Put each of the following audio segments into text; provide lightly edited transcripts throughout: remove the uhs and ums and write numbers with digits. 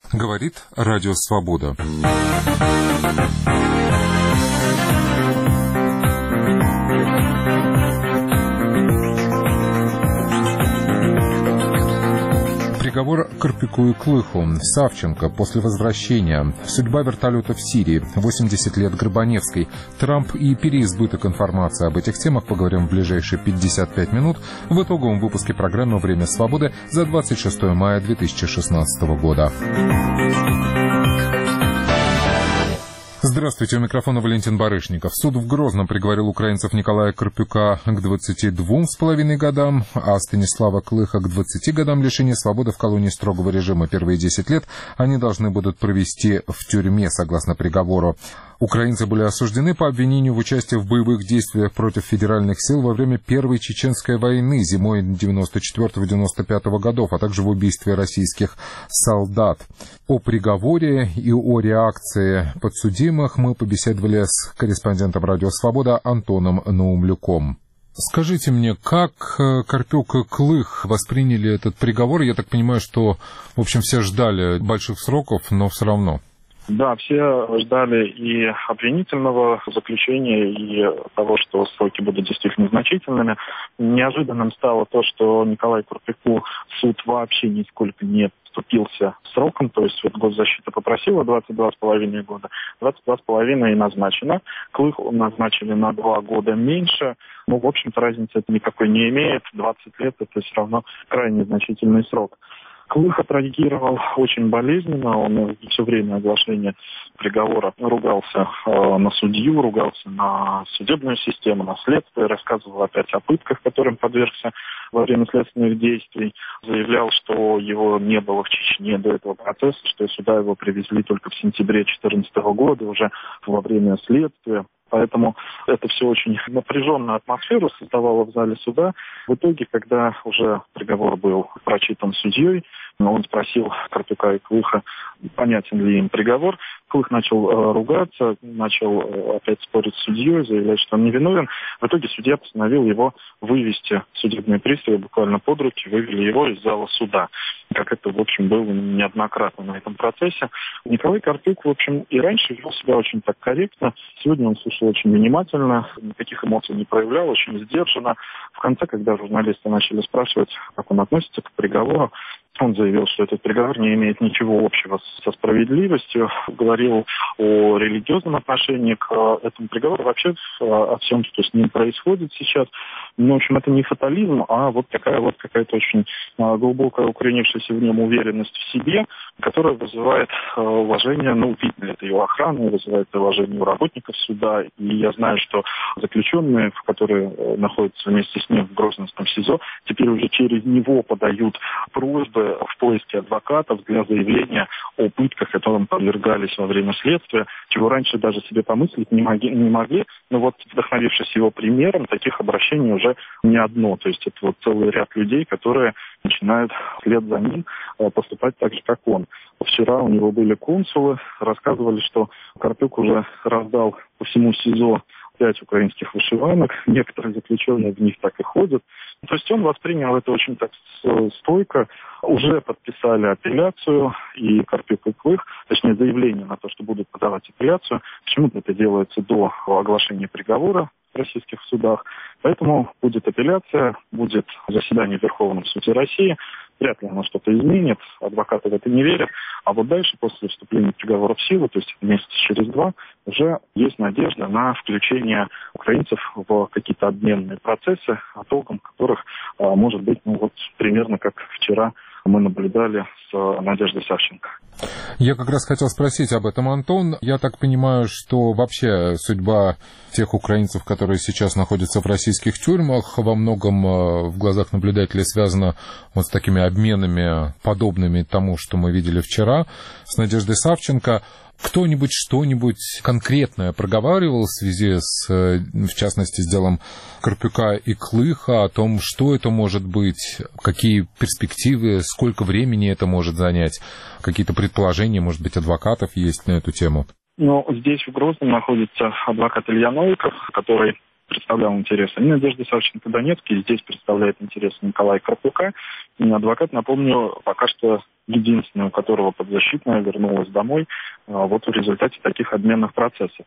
Говорит Радио Свобода. Приговор Карпюку и Клыху. Савченко после возвращения. Судьба вертолета в Сирии. 80 лет Грабаневской. Трамп и переизбыток информации. Об этих темах поговорим в ближайшие 55 минут в итоговом выпуске программы «Время свободы» за 26 мая 2016 года. Здравствуйте, у микрофона Валентин Барышников. Суд в Грозном приговорил украинцев Николая Карпюка к 22,5 годам, а Станислава Клыха к 20 годам лишения свободы в колонии строгого режима. Первые 10 лет они должны будут провести в тюрьме, согласно приговору. Украинцы были осуждены по обвинению в участии в боевых действиях против федеральных сил во время Первой Чеченской войны зимой 94-95 годов, а также в убийстве российских солдат. О приговоре и о реакции подсудимых мы побеседовали с корреспондентом «Радио Свобода» Антоном Наумлюком. Скажите мне, как Карпюк и Клых восприняли этот приговор? Я так понимаю, что, в общем, все ждали больших сроков, но все равно. Да, все ждали и обвинительного заключения, и того, что сроки будут действительно значительными. Неожиданным стало то, что Николаю Карпюку суд вообще нисколько не вступился сроком, то есть госзащита попросила 22,5 года, 22,5 и назначено. Клыху назначили на 2 года меньше. В общем-то, разницы это никакой не имеет. 20 лет – это все равно крайне значительный срок. Клых отреагировал очень болезненно, он все время оглашения приговора ругался на судью, ругался на судебную систему, на следствие, рассказывал опять о пытках, которым подвергся во время следственных действий, заявлял, что его не было в Чечне до этого процесса, что сюда его привезли только в сентябре 2014 года, уже во время следствия. Поэтому это все очень напряженную атмосферу создавало в зале суда. В итоге, когда уже приговор был прочитан судьей, он спросил Карпюка и Клыха, понятен ли им приговор. Клых начал ругаться, начал опять спорить с судьей, заявлять, что он невиновен. В итоге судья постановил его вывести. Судебные приставы буквально под руки вывели его из зала суда, как это, в общем, было неоднократно на этом процессе. Николай Карпюк, в общем, и раньше вел себя очень так корректно. Сегодня он слушал очень внимательно, никаких эмоций не проявлял, очень сдержанно. В конце, когда журналисты начали спрашивать, как он относится к приговору, он заявил, что этот приговор не имеет ничего общего со справедливостью, говорил о религиозном отношении к этому приговору, вообще о всем, что с ним происходит сейчас. Ну, в общем, это не фатализм, а вот такая вот какая-то очень глубокая укоренившаяся в нем уверенность в себе, которая вызывает уважение, видно, это его охрана, вызывает уважение у работников суда. И я знаю, что заключенные, которые находятся вместе с ним в Грозненском СИЗО, теперь уже через него подают просьбы в поиске адвокатов для заявления о пытках, которым подвергались во время следствия, чего раньше даже себе помыслить не могли. Но вот, вдохновившись его примером, таких обращений уже не одно. То есть это вот целый ряд людей, которые начинают вслед за ним поступать так же, как он. Вчера у него были консулы, рассказывали, что Карпюк уже раздал по всему СИЗО 5 украинских вышиванок, некоторые заключенные в них так и ходят. То есть он воспринял это очень так стойко. Уже подписали апелляцию, и Карпюк и Клых, точнее заявление на то, что будут подавать апелляцию. Почему-то это делается до оглашения приговора в российских судах. Поэтому будет апелляция, будет заседание в Верховном суде России. Вряд ли оно что-то изменит, адвокаты в это не верят. А вот дальше, после вступления приговора в силу, то есть месяца через 2, уже есть надежда на включение украинцев в какие-то обменные процессы, итогом которых может быть, примерно как вчера мы наблюдали с Надеждой Савченко. Я как раз хотел спросить об этом, Антон. Я так понимаю, что вообще судьба тех украинцев, которые сейчас находятся в российских тюрьмах, во многом в глазах наблюдателей связана вот с такими обменами, подобными тому, что мы видели вчера с Надеждой Савченко. Кто-нибудь что-нибудь конкретное проговаривал в связи с, в частности, с делом Карпюка и Клыха, о том, что это может быть, какие перспективы, сколько времени это может занять, какие-то предположения, может быть, адвокатов есть на эту тему? Здесь в Грозном находится адвокат Илья Новиков, который представлял интересы и Надежды Савченко-Донецкой, и здесь представляет интересы Николая Карпюка. Адвокат, напомню, пока что единственный, у которого подзащитная вернулась домой вот в результате таких обменных процессов.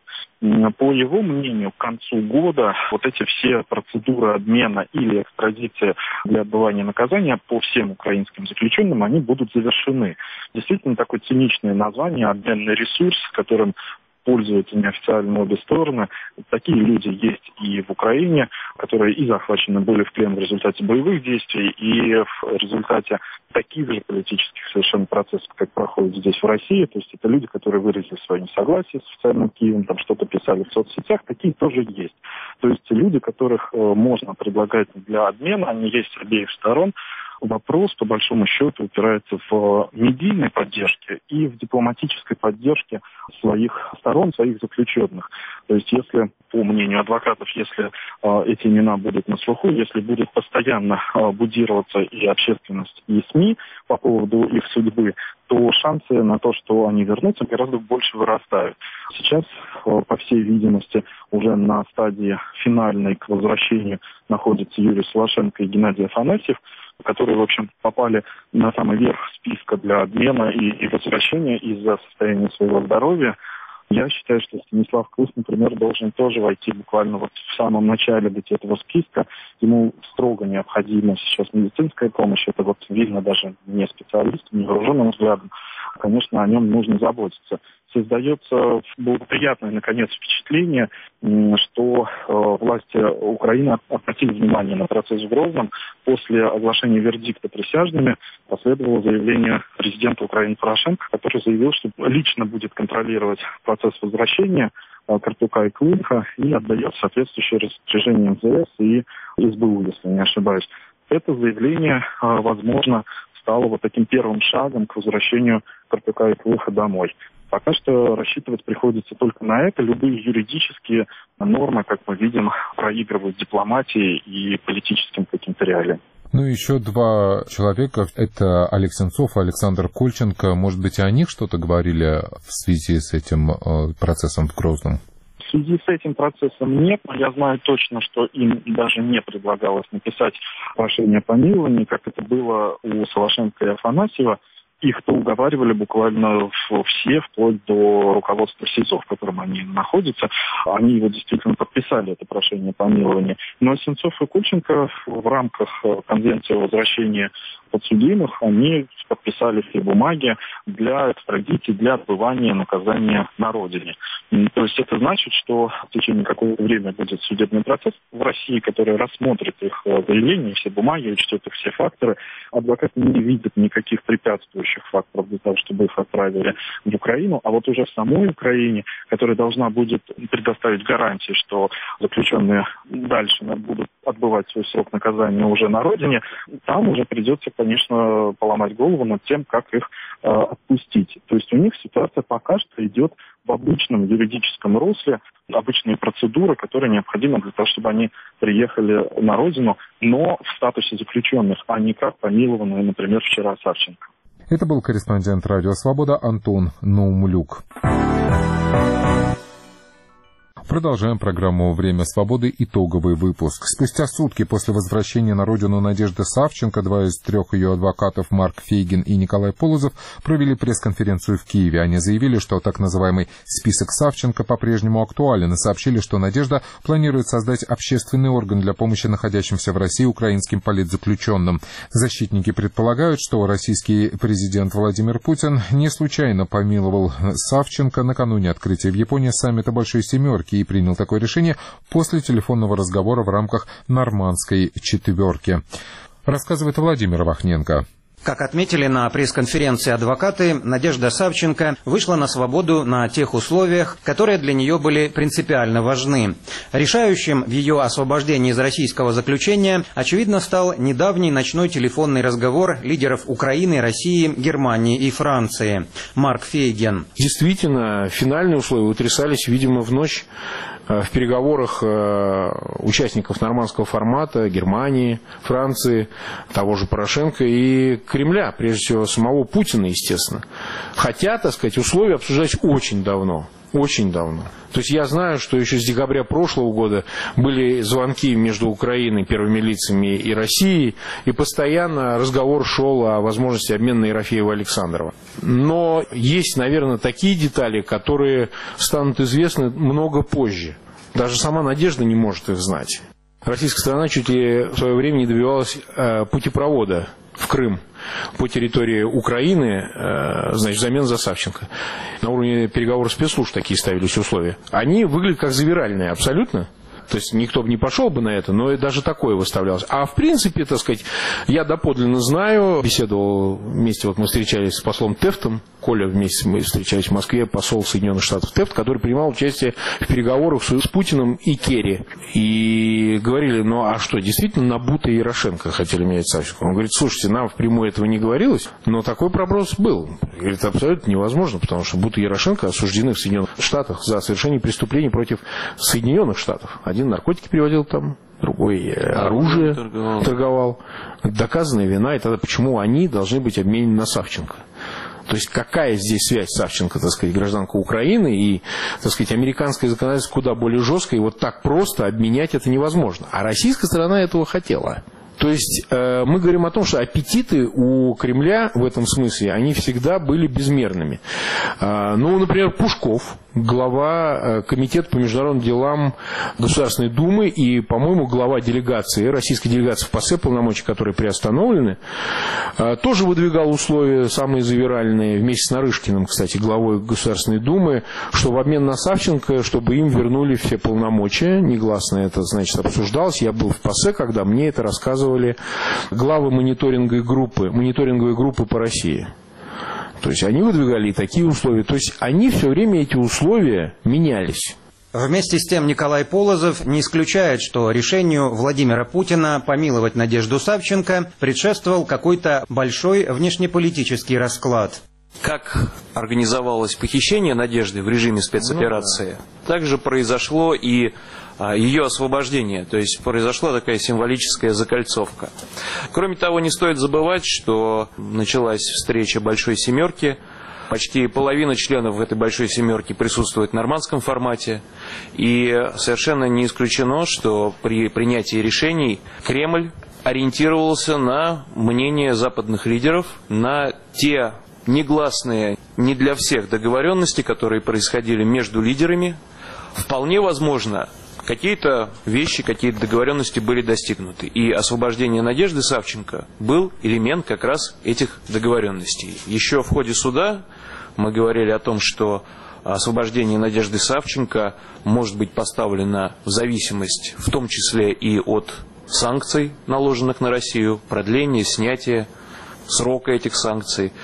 По его мнению, к концу года вот эти все процедуры обмена или экстрадиции для отбывания наказания по всем украинским заключенным, они будут завершены. Действительно, такое циничное название, обменный ресурс, которым пользуются неофициально обе стороны. Такие люди есть и в Украине, которые и захвачены были в плен в результате боевых действий, и в результате таких же политических совершенно процессов, как проходит здесь в России. То есть это люди, которые выразили свое несогласие с официальным Киевом, там что-то писали в соцсетях, такие тоже есть. То есть люди, которых можно предлагать для обмена, они есть с обеих сторон. Вопрос, по большому счету, упирается в медийной поддержке и в дипломатической поддержке своих сторон, своих заключенных. То есть, если, по мнению адвокатов, если эти имена будут на слуху, если будет постоянно будироваться и общественность, и СМИ по поводу их судьбы, то шансы на то, что они вернутся, гораздо больше вырастают. Сейчас, по всей видимости, уже на стадии финальной к возвращению находятся Юрий Солошенко и Геннадий Афанасьев, которые, в общем, попали на самый верх списка для обмена и возвращения из-за состояния своего здоровья. Я считаю, что Станислав Клых, например, должен тоже войти буквально вот в самом начале быть этого списка. Ему строго необходима сейчас медицинская помощь. Это вот видно даже не специалистам, невооруженным взглядом. Конечно, о нем нужно заботиться. Создается благоприятное, наконец, впечатление, что власти Украины обратили внимание на процесс в Грозном. После оглашения вердикта присяжными последовало заявление президента Украины Порошенко, который заявил, что лично будет контролировать процесс возвращения Карпюка и Клыха и отдает соответствующее распоряжение МЗС и СБУ, если не ошибаюсь. Это заявление, возможно, стало вот таким первым шагом к возвращению Карпюка и Клыха домой. Пока что рассчитывать приходится только на это. Любые юридические нормы, как мы видим, проигрывают дипломатии и политическим каким-то реалиям. Ну, еще два человека, это Олег Сенцов и Александр Кольченко. Может быть, о них что-то говорили в связи с этим процессом в Грозном? В связи с этим процессом нет, но я знаю точно, что им даже не предлагалось написать прошение о помиловании, как это было у Солошенко и Афанасьева. Их-то уговаривали буквально все, вплоть до руководства СИЗО, в котором они находятся. Они его действительно подписали, это прошение о помиловании. Но Сенцов и Кольченко в рамках Конвенции о возвращении подсудимых, они подписали все бумаги для экстрадиции, для отбывания наказания на родине. То есть это значит, что в течение какого-то времени будет судебный процесс в России, который рассмотрит их заявления, все бумаги, учтет их все факторы. Адвокаты не видят никаких препятствующих факторов для того, чтобы их отправили в Украину. А вот уже в самой Украине, которая должна будет предоставить гарантии, что заключенные дальше будут отбывать свой срок наказания уже на родине, там уже придется, конечно, поломать голову над тем, как их отпустить. То есть у них ситуация пока что идет в обычном юридическом русле, обычные процедуры, которые необходимы для того, чтобы они приехали на родину, но в статусе заключенных, а не как помилованные, например, вчера Савченко. Это был корреспондент «Радио Свобода» Антон Наумлюк. Продолжаем программу «Время свободы». Итоговый выпуск. Спустя сутки после возвращения на родину Надежды Савченко, два из трех ее адвокатов, Марк Фейгин и Николай Полозов, провели пресс-конференцию в Киеве. Они заявили, что так называемый список Савченко по-прежнему актуален, и сообщили, что Надежда планирует создать общественный орган для помощи находящимся в России украинским политзаключенным. Защитники предполагают, что российский президент Владимир Путин не случайно помиловал Савченко накануне открытия в Японии саммита Большой Семерки и принял такое решение после телефонного разговора в рамках Нормандской четверки. Рассказывает Владимир Вахненко. Как отметили на пресс-конференции адвокаты, Надежда Савченко вышла на свободу на тех условиях, которые для нее были принципиально важны. Решающим в ее освобождении из российского заключения, очевидно, стал недавний ночной телефонный разговор лидеров Украины, России, Германии и Франции. Марк Фейгин. Действительно, финальные условия утрясались, видимо, в ночь в переговорах участников нормандского формата Германии, Франции, того же Порошенко и Кремля, прежде всего самого Путина, естественно. Хотя, так сказать, условия обсуждать очень давно. Очень давно. То есть я знаю, что еще с декабря прошлого года были звонки между Украиной, первыми лицами и Россией, и постоянно разговор шел о возможности обмена Ерофеева-Александрова. Но есть, наверное, такие детали, которые станут известны много позже. Даже сама Надежда не может их знать. Российская сторона чуть ли в свое время не добивалась путепровода в Крым по территории Украины, значит, взамен за Савченко. На уровне переговоров спецслужб такие ставились условия. Они выглядят как завиральные абсолютно. То есть никто бы не пошел бы на это, но и даже такое выставлялось. А в принципе, так сказать, я доподлинно знаю, беседовал вместе, вот мы встречались с послом Тефтом, Коля вместе мы встречались в Москве, посол Соединенных Штатов Тефт, который принимал участие в переговорах с Путиным и Керри. И говорили, ну а что, действительно Набута и Ярошенко хотели менять Савченко? Он говорит, слушайте, нам впрямую этого не говорилось, но такой проброс был. Говорит, это абсолютно невозможно, потому что Бута и Ярошенко осуждены в Соединенных Штатах за совершение преступлений против Соединенных Штатов. Один наркотики переводил там, другой оружие торговал. Доказанная вина, и тогда почему они должны быть обменены на Савченко? То есть какая здесь связь Савченко, так сказать, гражданка Украины и, так сказать, американское законодательство куда более жесткое, и вот так просто обменять это невозможно. А российская сторона этого хотела. То есть мы говорим о том, что аппетиты у Кремля в этом смысле, они всегда были безмерными. Ну, например, Пушков, глава комитета по международным делам Государственной Думы и, по-моему, глава делегации, российской делегации в ПАСЕ, полномочия которой приостановлены, тоже выдвигал условия самые завиральные, вместе с Нарышкиным, кстати, главой Государственной Думы, что в обмен на Савченко, чтобы им вернули все полномочия, негласно это, значит, обсуждалось. Я был в ПАСЕ, когда мне это рассказывали главы мониторинговой группы по России. То есть они выдвигали и такие условия. То есть они все время, эти условия, менялись. Вместе с тем Николай Полозов не исключает, что решению Владимира Путина помиловать Надежду Савченко предшествовал какой-то большой внешнеполитический расклад. Как организовалось похищение Надежды в режиме спецоперации, также произошло и ее освобождение, то есть произошла такая символическая закольцовка. Кроме того, не стоит забывать, что началась встреча Большой Семерки, почти половина членов этой Большой Семерки присутствует в нормандском формате, и совершенно не исключено, что при принятии решений Кремль ориентировался на мнение западных лидеров, на те негласные, не для всех договоренности, которые происходили между лидерами. Вполне возможно, какие-то вещи, какие-то договоренности были достигнуты. И освобождение Надежды Савченко был элемент как раз этих договоренностей. Еще в ходе суда мы говорили о том, что освобождение Надежды Савченко может быть поставлено в зависимость, в том числе и от санкций, наложенных на Россию, продление, снятие срока этих санкций.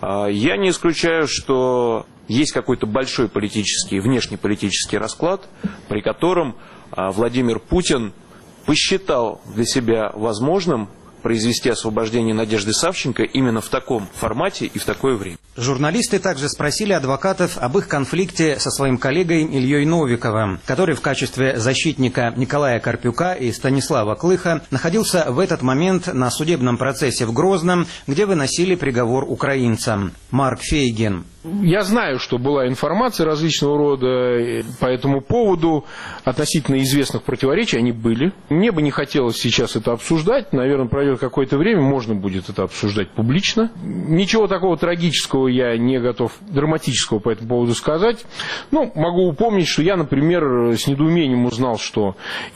Я не исключаю, что есть какой-то большой политический, внешнеполитический расклад, при котором Владимир Путин посчитал для себя возможным произвести освобождение Надежды Савченко именно в таком формате и в такое время. Журналисты также спросили адвокатов об их конфликте со своим коллегой Ильей Новиковым, который в качестве защитника Николая Карпюка и Станислава Клыха находился в этот момент на судебном процессе в Грозном, где выносили приговор украинцам. Марк Фейгин. Я знаю, что была информация различного рода по этому поводу, относительно известных противоречий, они были. Мне бы не хотелось сейчас это обсуждать, наверное, пройдет какое-то время, можно будет это обсуждать публично. Ничего такого трагического я не готов, драматического по этому поводу сказать. Ну, могу упомнить, что я, например, с недоумением узнал, что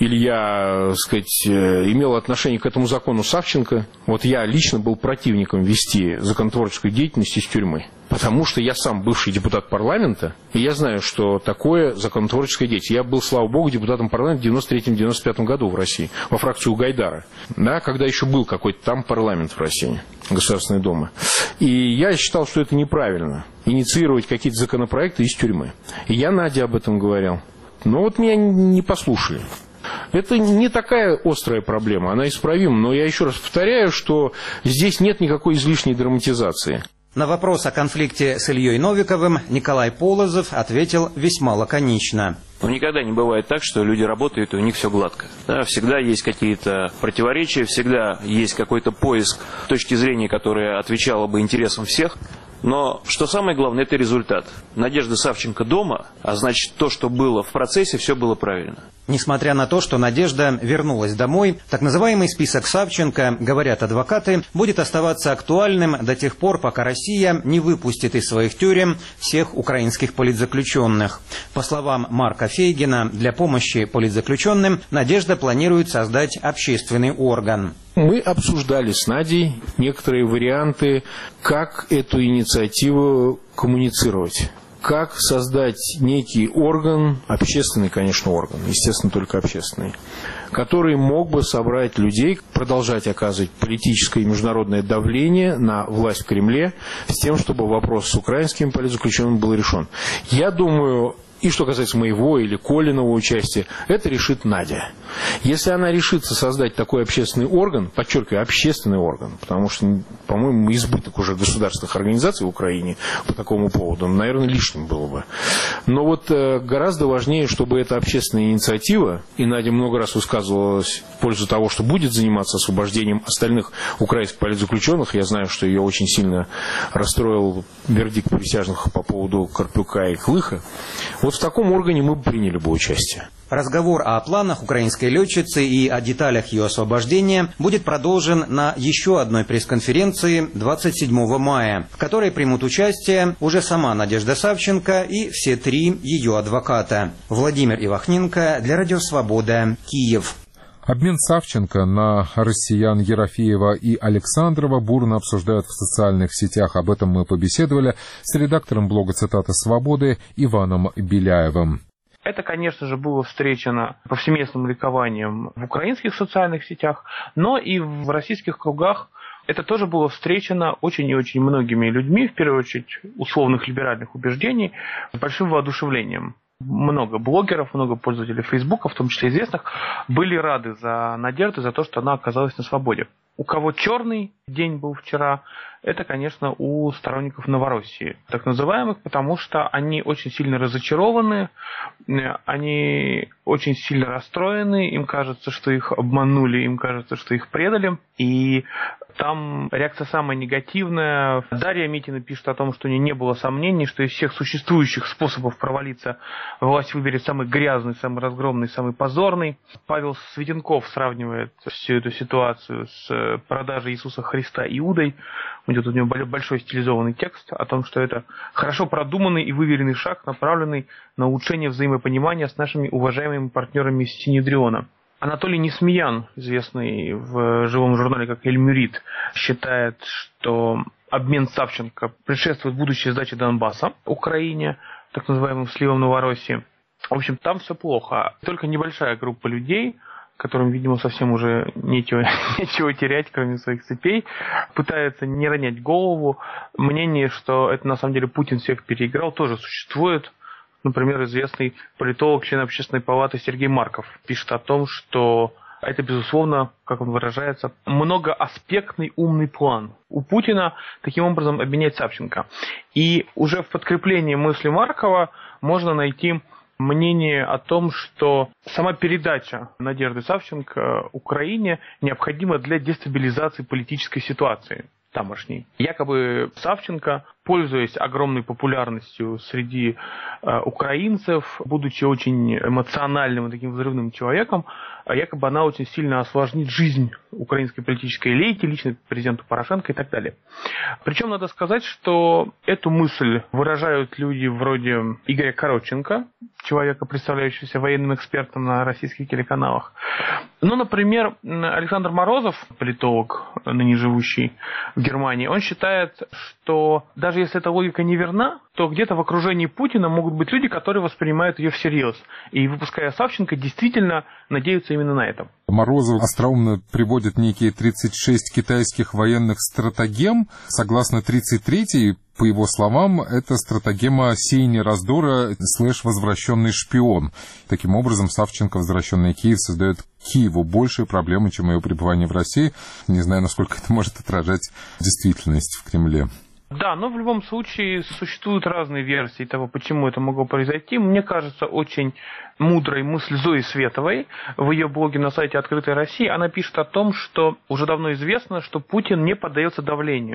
Илья, так сказать, имел отношение к этому закону Савченко. Вот я лично был противником вести законотворческую деятельность из тюрьмы. Потому что я сам бывший депутат парламента, и я знаю, что такое законотворческая деятельность. Я был, слава богу, депутатом парламента в 93-95 году в России, во фракции у Гайдара, да, когда еще был какой-то там парламент в России, Государственная Дума. И я считал, что это неправильно, инициировать какие-то законопроекты из тюрьмы. И я Наде об этом говорил. Но вот меня не послушали. Это не такая острая проблема, она исправима. Но я еще раз повторяю, что здесь нет никакой излишней драматизации. На вопрос о конфликте с Ильей Новиковым Николай Полозов ответил весьма лаконично. Но никогда не бывает так, что люди работают, и у них все гладко. Да, всегда есть какие-то противоречия, всегда есть какой-то поиск точки зрения, которая отвечала бы интересам всех. Но что самое главное, это результат. Надежда Савченко дома, а значит, то, что было в процессе, все было правильно. Несмотря на то, что Надежда вернулась домой, так называемый список Савченко, говорят адвокаты, будет оставаться актуальным до тех пор, пока Россия не выпустит из своих тюрем всех украинских политзаключенных. По словам Марка Фейгина, для помощи политзаключенным Надежда планирует создать общественный орган. Мы обсуждали с Надей некоторые варианты, как эту инициативу коммуницировать. Как создать некий орган, общественный, конечно, орган, естественно, только общественный, который мог бы собрать людей, продолжать оказывать политическое и международное давление на власть в Кремле с тем, чтобы вопрос с украинскими политзаключенными был решен. Я думаю, и что касается моего или Колиного участия, это решит Надя. Если она решится создать такой общественный орган, подчеркиваю, общественный орган, потому что, по-моему, избыток уже государственных организаций в Украине по такому поводу, наверное, лишним было бы. Но вот гораздо важнее, чтобы эта общественная инициатива, и Надя много раз высказывалась в пользу того, что будет заниматься освобождением остальных украинских политзаключенных, я знаю, что ее очень сильно расстроил вердикт присяжных по поводу Карпюка и Клыха. Вот в таком органе мы бы приняли бы участие. Разговор о планах украинской летчицы и о деталях ее освобождения будет продолжен на еще одной пресс-конференции 27 мая, в которой примут участие уже сама Надежда Савченко и все три ее адвоката. Владимир Ивахненко для Радио Свобода, Киев. Обмен Савченко на россиян Ерофеева и Александрова бурно обсуждают в социальных сетях. Об этом мы побеседовали с редактором блога «Цитата Свободы» Иваном Беляевым. Это, конечно же, было встречено повсеместным ликованием в украинских социальных сетях, но и в российских кругах это тоже было встречено очень и очень многими людьми, в первую очередь условных либеральных убеждений, с большим воодушевлением. Много блогеров, много пользователей Фейсбука, в том числе известных, были рады за Надежду, за то, что она оказалась на свободе. У кого черный день был вчера, это, конечно, у сторонников Новороссии, так называемых, потому что они очень сильно разочарованы, они очень сильно расстроены, им кажется, что их обманули, им кажется, что их предали, и там реакция самая негативная. Дарья Митина пишет о том, что у нее не было сомнений, что из всех существующих способов провалиться власть выберет самый грязный, самый разгромный, самый позорный. Павел Светенков сравнивает всю эту ситуацию с продажей Иисуса Христа Иудой. У него большой стилизованный текст о том, что это хорошо продуманный и выверенный шаг, направленный на улучшение взаимопонимания с нашими уважаемыми партнерами из Синедриона. Анатолий Несмеян, известный в живом журнале как Эльмюрит, считает, что обмен Савченко предшествует будущей сдаче Донбасса Украине, так называемым сливом Новороссии. В общем, там все плохо. Только небольшая группа людей, которым, видимо, совсем уже нечего терять, кроме своих цепей, пытается не ронять голову. Мнение, что это на самом деле Путин всех переиграл, тоже существует. Например, известный политолог, член Общественной палаты Сергей Марков пишет о том, что это, безусловно, как он выражается, многоаспектный умный план у Путина таким образом обменять Савченко. И уже в подкреплении мысли Маркова можно найти мнение о том, что сама передача Надежды Савченко Украине необходима для дестабилизации политической ситуации тамошней. Якобы Савченко, пользуясь огромной популярностью среди украинцев, будучи очень эмоциональным и таким взрывным человеком, якобы она очень сильно осложнит жизнь украинской политической элиты, лично президенту Порошенко и так далее. Причем надо сказать, что эту мысль выражают люди вроде Игоря Коротченко, человека, представляющегося военным экспертом на российских телеканалах. Ну, например, Александр Морозов, политолог, ныне живущий в Германии, он считает, что даже если эта логика не верна, то где-то в окружении Путина могут быть люди, которые воспринимают ее всерьез. И, выпуская Савченко, действительно надеются именно на это. Морозов остроумно приводит некие 36 китайских военных стратагем. Согласно 33-й, по его словам, это стратагема сеяния раздора / возвращенный шпион. Таким образом, Савченко, возвращенный в Киев, создает Киеву большие проблемы, чем ее пребывание в России. Не знаю, насколько это может отражать действительность в Кремле. Да, но в любом случае существуют разные версии того, почему это могло произойти. Мне кажется, очень мудрой мысль Зои Световой в ее блоге на сайте «Открытая Россия». Она пишет о том, что уже давно известно, что Путин не поддается давлению.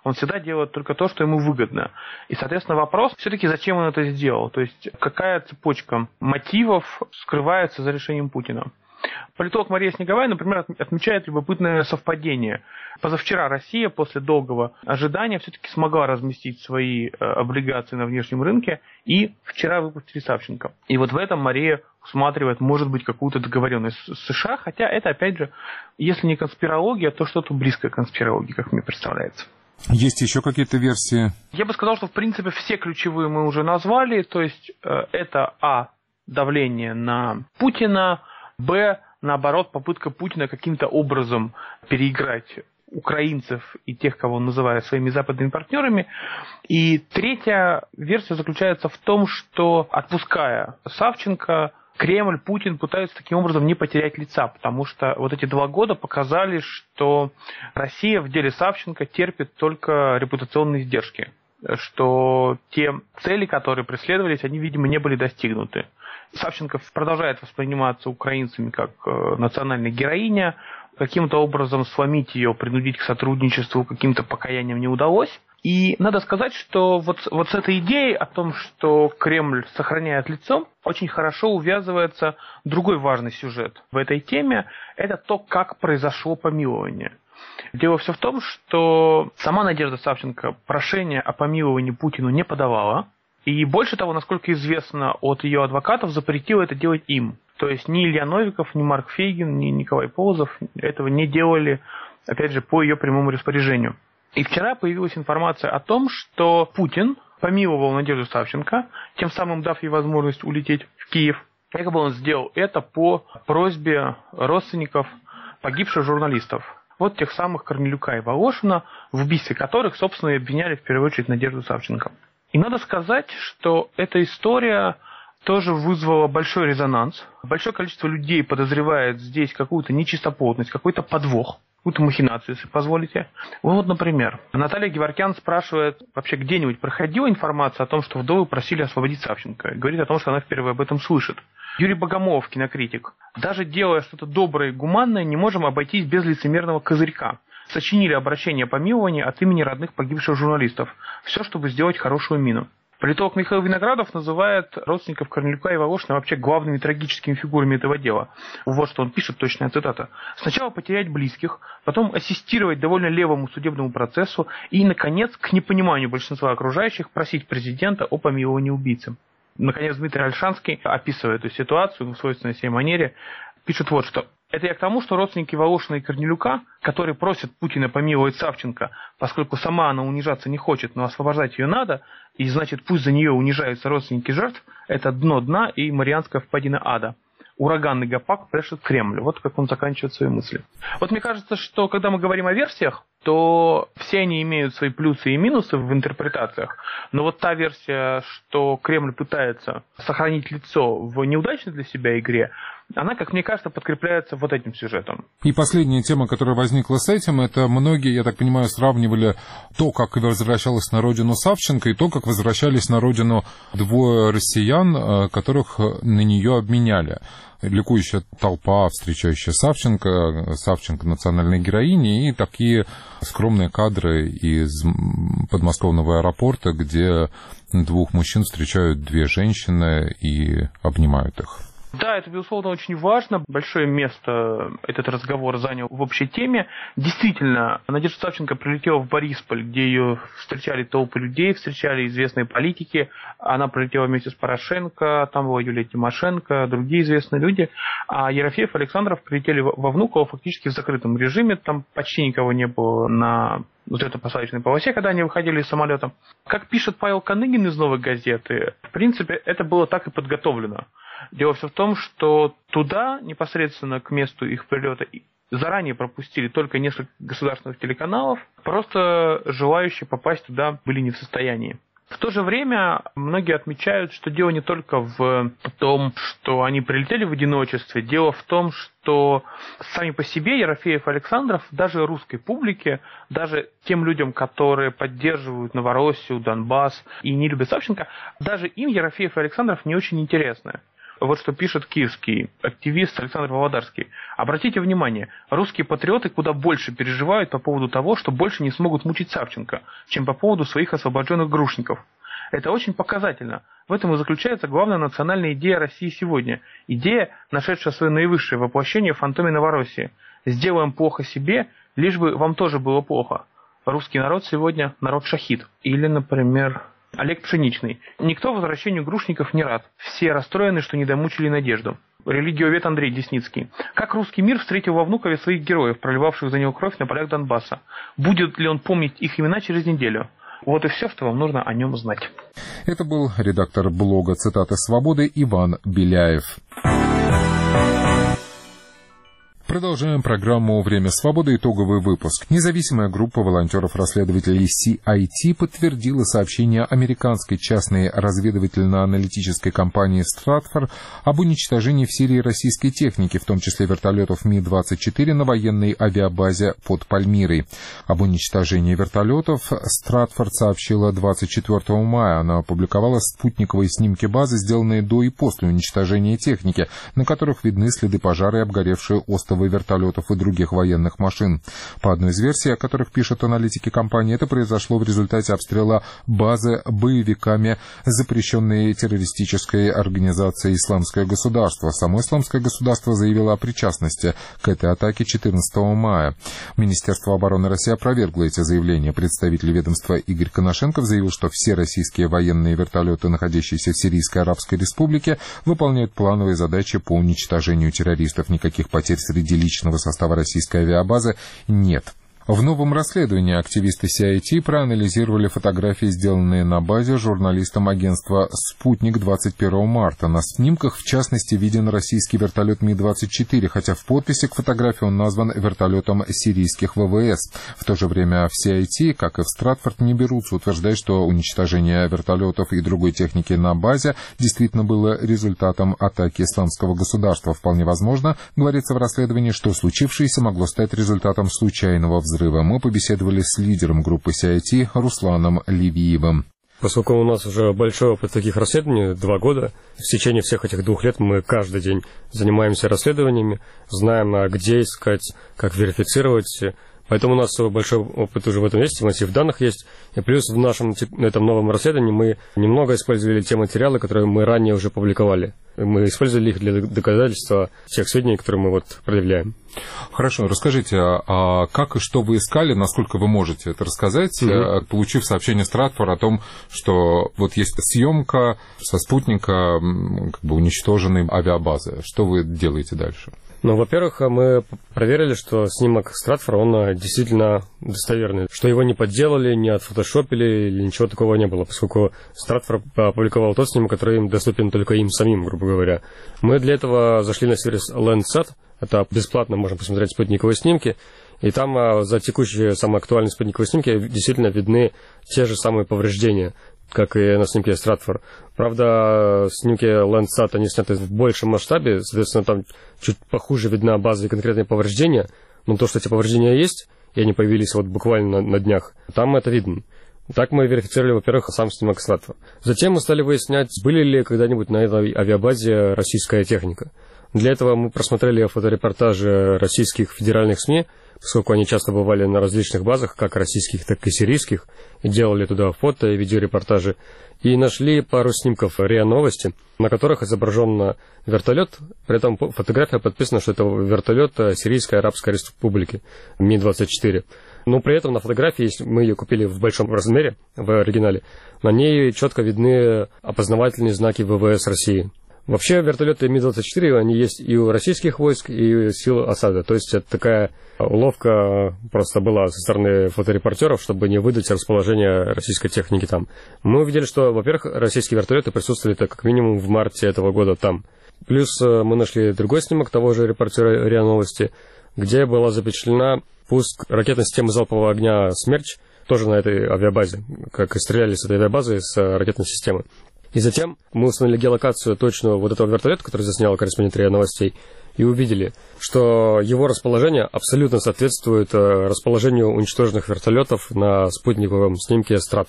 Он всегда делает только то, что ему выгодно. И, соответственно, вопрос все-таки, зачем он это сделал? То есть, какая цепочка мотивов скрывается за решением Путина? Политолог Мария Снеговая, например, отмечает любопытное совпадение. Позавчера Россия после долгого ожидания все-таки смогла разместить свои облигации на внешнем рынке, и вчера выпустили Савченко. И вот в этом Мария усматривает, может быть, какую-то договоренность с США, хотя это, опять же, если не конспирология, то что-то близкое к конспирологии, как мне представляется. Есть еще какие-то версии? Я бы сказал, что, в принципе, все ключевые мы уже назвали, то есть это давление на Путина, б, наоборот, попытка Путина каким-то образом переиграть украинцев и тех, кого он называет своими западными партнерами. И третья версия заключается в том, что, отпуская Савченко, Кремль, Путин пытаются таким образом не потерять лица, потому что вот эти 2 года показали, что Россия в деле Савченко терпит только репутационные издержки, что те цели, которые преследовались, они, видимо, не были достигнуты. Савченко продолжает восприниматься украинцами как национальная героиня. Каким-то образом сломить ее, принудить к сотрудничеству каким-то покаянием не удалось. И надо сказать, что вот с этой идеей о том, что Кремль сохраняет лицо, очень хорошо увязывается другой важный сюжет в этой теме. Это то, как произошло помилование. Дело все в том, что сама Надежда Савченко прошение о помиловании Путину не подавала. И больше того, насколько известно от ее адвокатов, запретила это делать им. То есть ни Илья Новиков, ни Марк Фейгин, ни Николай Полозов этого не делали, опять же, по ее прямому распоряжению. И вчера появилась информация о том, что Путин помиловал Надежду Савченко, тем самым дав ей возможность улететь в Киев. Якобы он сделал это по просьбе родственников погибших журналистов. Вот тех самых Корнелюка и Волошина, в убийстве которых, собственно, и обвиняли в первую очередь Надежду Савченко. И надо сказать, что эта история тоже вызвала большой резонанс. Большое количество людей подозревает здесь какую-то нечистоплотность, какой-то подвох, какую-то махинацию, если позволите. Вот, например, Наталья Геворкян спрашивает, вообще где-нибудь проходила информация о том, что вдовы просили освободить Савченко. И говорит о том, что она впервые об этом слышит. Юрий Богомолов, кинокритик. Даже делая что-то доброе и гуманное, не можем обойтись без лицемерного козырька. Сочинили обращение о помиловании от имени родных погибших журналистов. Все, чтобы сделать хорошую мину. Политолог Михаил Виноградов называет родственников Корнелюка и Волошина вообще главными трагическими фигурами этого дела. Вот что он пишет, точная цитата. «Сначала потерять близких, потом ассистировать довольно левому судебному процессу и, наконец, к непониманию большинства окружающих, просить президента о помиловании убийцы». Наконец, Дмитрий Ольшанский, описывая эту ситуацию в свойственной себе манере, пишет вот что. Это я к тому, что родственники Волошина и Корнелюка, которые просят Путина помиловать Савченко, поскольку сама она унижаться не хочет, но освобождать ее надо, и значит пусть за нее унижаются родственники жертв, это дно дна и Марианская впадина ада. Ураганный гопак прешет Кремль. Вот как он заканчивает свои мысли. Вот мне кажется, что когда мы говорим о версиях, то все они имеют свои плюсы и минусы в интерпретациях. Но вот та версия, что Кремль пытается сохранить лицо в неудачной для себя игре, она, как мне кажется, подкрепляется вот этим сюжетом. И последняя тема, которая возникла с этим, это многие, я так понимаю, сравнивали то, как возвращалась на родину Савченко, и то, как возвращались на родину 2 россиян, которых на нее обменяли. Ликующая толпа, встречающая Савченко национальной героини, и такие скромные кадры из подмосковного аэропорта, где 2 мужчин встречают 2 женщины и обнимают их. Да, это, безусловно, очень важно. Большое место этот разговор занял в общей теме. Действительно, Надежда Савченко прилетела в Борисполь, где ее встречали толпы людей, встречали известные политики. Она прилетела вместе с Порошенко, там была Юлия Тимошенко, другие известные люди. А Ерофеев и Александров прилетели во Внуково фактически в закрытом режиме. Там почти никого не было на вот этой посадочной полосе, когда они выходили из самолета. Как пишет Павел Коныгин из «Новой газеты», в принципе, это было так и подготовлено. Дело все в том, что туда, непосредственно к месту их прилета, заранее пропустили только несколько государственных телеканалов, просто желающие попасть туда были не в состоянии. В то же время многие отмечают, что дело не только в том, что они прилетели в одиночестве, дело в том, что сами по себе Ерофеев и Александров даже русской публике, даже тем людям, которые поддерживают Новороссию, Донбасс и не любят Савченко, даже им Ерофеев и Александров не очень интересны. Вот что пишет киевский активист Александр Володарский. Обратите внимание, русские патриоты куда больше переживают по поводу того, что больше не смогут мучить Савченко, чем по поводу своих освобожденных грушников. Это очень показательно. В этом и заключается главная национальная идея России сегодня. Идея, нашедшая свое наивысшее воплощение в фантоме Новороссии. Сделаем плохо себе, лишь бы вам тоже было плохо. Русский народ сегодня народ-шахид. Или, например, Олег Пшеничный. Никто возвращению грушников не рад. Все расстроены, что не домучили надежду. Религиовед Андрей Десницкий. Как русский мир встретил во Внукове своих героев, проливавших за него кровь на полях Донбасса? Будет ли он помнить их имена через неделю? Вот и все, что вам нужно о нем знать. Это был редактор блога «Цитаты свободы» Иван Беляев. Продолжаем программу «Время свободы». Итоговый выпуск. Независимая группа волонтеров-расследователей CIT подтвердила сообщение американской частной разведывательно-аналитической компании Stratfor об уничтожении в Сирии российской техники, в том числе вертолетов Ми-24 на военной авиабазе под Пальмирой. Об уничтожении вертолетов Stratfor сообщила 24 мая. Она опубликовала спутниковые снимки базы, сделанные до и после уничтожения техники, на которых видны следы пожара и обгоревшие остовы вертолетов и других военных машин. По одной из версий, о которых пишут аналитики компании, это произошло в результате обстрела базы боевиками запрещенной террористической организации «Исламское государство». Само «Исламское государство» заявило о причастности к этой атаке 14 мая. Министерство обороны России опровергло эти заявления. Представитель ведомства Игорь Коношенков заявил, что все российские военные вертолеты, находящиеся в Сирийской Арабской Республике, выполняют плановые задачи по уничтожению террористов. Никаких потерь среди личного состава российской авиабазы нет. В новом расследовании активисты CIT проанализировали фотографии, сделанные на базе журналистом агентства «Спутник» 21 марта. На снимках, в частности, виден российский вертолет Ми-24, хотя в подписи к фотографии он назван вертолетом сирийских ВВС. В то же время в CIT, как и в Stratfor, не берутся утверждать, что уничтожение вертолетов и другой техники на базе действительно было результатом атаки Исламского государства. Вполне возможно, говорится в расследовании, что случившееся могло стать результатом случайного взрыва. Мы побеседовали с лидером группы CIT Русланом Левиевым. Поскольку у нас уже большой опыт таких расследований, 2 года, в течение всех этих 2 лет мы каждый день занимаемся расследованиями, знаем, где искать, как верифицировать. Поэтому у нас большой опыт уже в этом есть, массив данных есть. И плюс в нашем этом новом расследовании мы немного использовали те материалы, которые мы ранее уже публиковали. Мы использовали их для доказательства тех сведений, которые мы предъявляем. Хорошо, расскажите, а как и что вы искали, насколько вы можете это рассказать, получив сообщение Stratfor о том, что есть съемка со спутника уничтоженной авиабазы. Что вы делаете дальше? Во-первых, мы проверили, что снимок Stratfor, он действительно достоверный, что его не подделали, не отфотошопили, или ничего такого не было, поскольку Stratfor опубликовал тот снимок, который им доступен только им самим, грубо говоря. Мы для этого зашли на сервис Landsat, это бесплатно можно посмотреть спутниковые снимки, и там за текущие самые актуальные спутниковые снимки действительно видны те же самые повреждения, как и на снимке Stratfor. Правда, снимки Landsat, они сняты в большем масштабе, соответственно, там чуть похуже видна база и конкретные повреждения, но то, что эти повреждения есть, и они появились буквально на днях, там это видно. Так мы верифицировали, во-первых, сам снимок Stratfor. Затем мы стали выяснять, были ли когда-нибудь на этой авиабазе российская техника. Для этого мы просмотрели фоторепортажи российских федеральных СМИ, поскольку они часто бывали на различных базах, как российских, так и сирийских, и делали туда фото и видеорепортажи, и нашли пару снимков РИА Новости, на которых изображен вертолет, при этом фотография подписана, что это вертолет Сирийской Арабской Республики Ми-24. Но при этом на фотографии, если мы ее купили в большом размере, в оригинале, на ней четко видны опознавательные знаки ВВС России. Вообще вертолеты Ми-24, они есть и у российских войск, и у сил Асада. То есть это такая уловка просто была со стороны фоторепортеров, чтобы не выдать расположение российской техники там. Мы увидели, что, во-первых, российские вертолеты присутствовали как минимум в марте этого года там. Плюс мы нашли другой снимок того же репортера РИА Новости, где была запечатлена пуск ракетной системы залпового огня «Смерч», тоже на этой авиабазе, как и стреляли с этой авиабазы, с ракетной системы. И затем мы установили геолокацию точную этого вертолета, который заснял корреспондент РИА Новостей, и увидели, что его расположение абсолютно соответствует расположению уничтоженных вертолетов на спутниковом снимке Stratfor.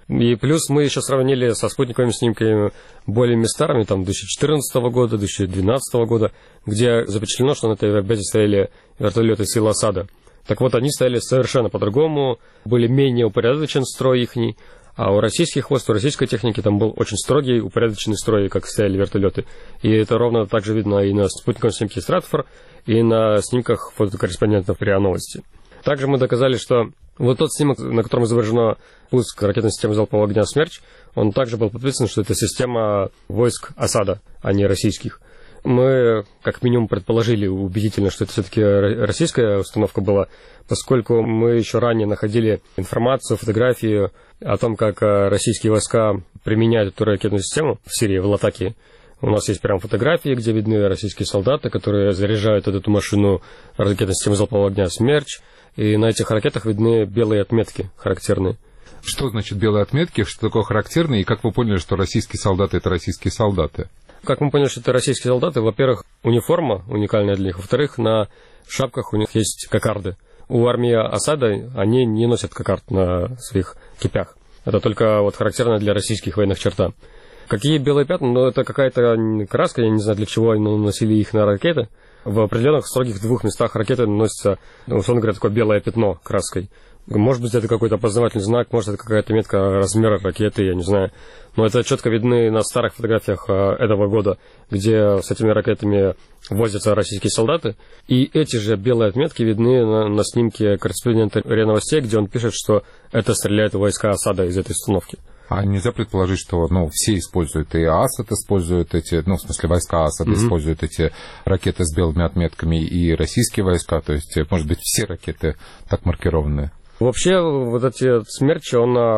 И плюс мы еще сравнили со спутниковыми снимками более старыми, там, 2014 года, 2012 года, где запечатлено, что на этой веб-базе стояли вертолеты сил Асада. Так вот, они стояли совершенно по-другому, были менее упорядочен строй ихний, а у российских войск, у российской техники там был очень строгий, упорядоченный строй, как стояли вертолеты. И это ровно так же видно и на спутниковом снимке Стратфор, и на снимках фотокорреспондентов РИА Новости. Также мы доказали, что вот тот снимок, на котором изображено пуск ракетной системы залпового огня «Смерч», он также был подписан, что это система войск Асада, а не российских. Мы, как минимум, предположили убедительно, что это все-таки российская установка была, поскольку мы еще ранее находили информацию, фотографии о том, как российские войска применяют эту ракетную систему в Сирии, в Латакии. У нас есть прям фотографии, где видны российские солдаты, которые заряжают эту машину ракетной системы залпового огня «Смерч», и на этих ракетах видны белые отметки характерные. Что значит белые отметки, что такое характерные, и как вы поняли, что российские солдаты – это российские солдаты? Как мы поняли, что это российские солдаты, во-первых, униформа уникальная для них, во-вторых, на шапках у них есть кокарды. У армии Асада они не носят кокард на своих кепях. Это только вот характерно для российских военных черта. Какие белые пятна? Ну, это какая-то краска, я не знаю, для чего они наносили их на ракеты. В определенных строгих двух местах ракеты наносится, условно говоря, такое белое пятно краской. Может быть, это какой-то опознавательный знак, может, это какая-то метка размера ракеты, я не знаю. Но это четко видны на старых фотографиях этого года, где с этими ракетами возятся российские солдаты. И эти же белые отметки видны на снимке корреспондента РИА Новостей, где он пишет, что это стреляют войска Асада из этой установки. А нельзя предположить, что все используют, и Асад использует эти, в смысле, войска Асада используют эти ракеты с белыми отметками, и российские войска, то есть, может быть, все ракеты так маркированные? Вообще, вот эти «Смерчи»,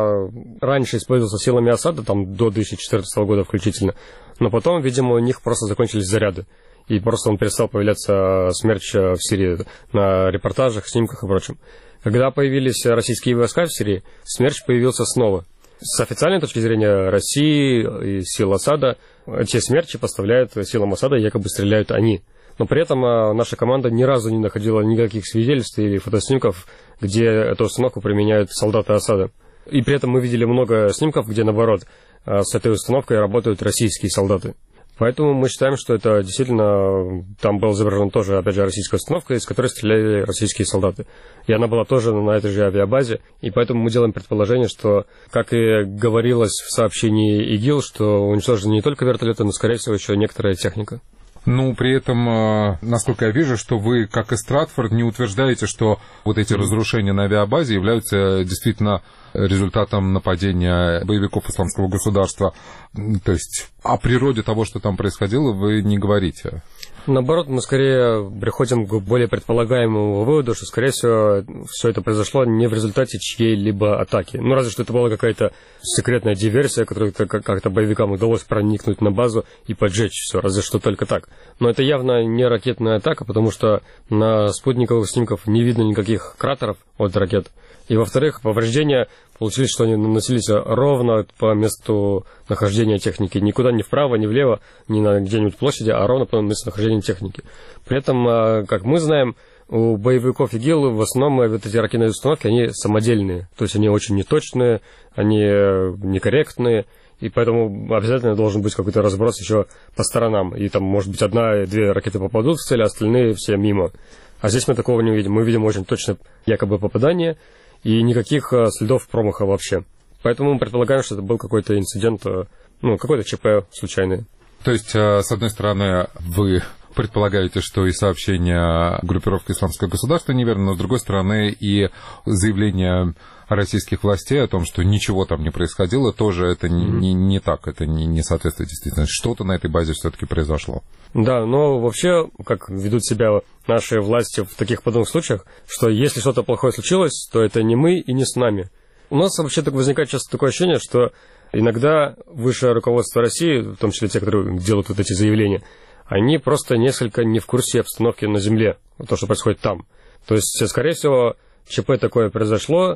он раньше использовался силами Асада, там, до 2014 года включительно, но потом, видимо, у них просто закончились заряды, и просто он перестал появляться «Смерч» в Сирии на репортажах, снимках и прочем. Когда появились российские войска в Сирии, «Смерч» появился снова. С официальной точки зрения России и сил Асада, эти «Смерчи» поставляют силам Асада, якобы стреляют они. Но при этом наша команда ни разу не находила никаких свидетельств или фотоснимков, где эту установку применяют солдаты Асада. И при этом мы видели много снимков, где, наоборот, с этой установкой работают российские солдаты. Поэтому мы считаем, что это действительно, там был изображен тоже, опять же, российская установка, из которой стреляли российские солдаты. И она была тоже на этой же авиабазе, и поэтому мы делаем предположение, что, как и говорилось в сообщении ИГИЛ, что уничтожены не только вертолеты, но, скорее всего, еще некоторая техника. Ну, при этом, насколько я вижу, что вы, как и Стратфорд, не утверждаете, что вот эти разрушения на авиабазе являются действительно результатом нападения боевиков исламского государства. То есть о природе того, что там происходило, вы не говорите. Наоборот, мы скорее приходим к более предполагаемому выводу, что, скорее всего, все это произошло не в результате чьей-либо атаки. Ну, разве что это была какая-то секретная диверсия, которую как-то боевикам удалось проникнуть на базу и поджечь все, разве что только так. Но это явно не ракетная атака, потому что на спутниковых снимках не видно никаких кратеров от ракет. И, во-вторых, повреждения получились, что они наносились ровно по месту нахождения техники. Никуда ни вправо, ни влево, ни на где-нибудь площади, а ровно по месту нахождения техники. При этом, как мы знаем, у боевиков ИГИЛ в основном вот эти ракетные установки, они самодельные. То есть они очень неточные, они некорректные. И поэтому обязательно должен быть какой-то разброс еще по сторонам. И там, может быть, 1-2 ракеты попадут в цель, а остальные все мимо. А здесь мы такого не увидим. Мы видим очень точно якобы попадание и никаких следов промаха вообще. Поэтому мы предполагаем, что это был какой-то инцидент, какой-то ЧП случайный. То есть, с одной стороны, вы предполагаете, что и сообщение группировки «Исламское государство» неверно, но с другой стороны и заявление российских властей о том, что ничего там не происходило, тоже это не так, это не соответствует действительности. Что-то на этой базе все-таки произошло. Да, но вообще, как ведут себя наши власти в таких подобных случаях, что если что-то плохое случилось, то это не мы и не с нами. У нас вообще возникает часто такое ощущение, что иногда высшее руководство России, в том числе те, которые делают вот эти заявления, они просто несколько не в курсе обстановки на земле, то, что происходит там. То есть, скорее всего, ЧП такое произошло,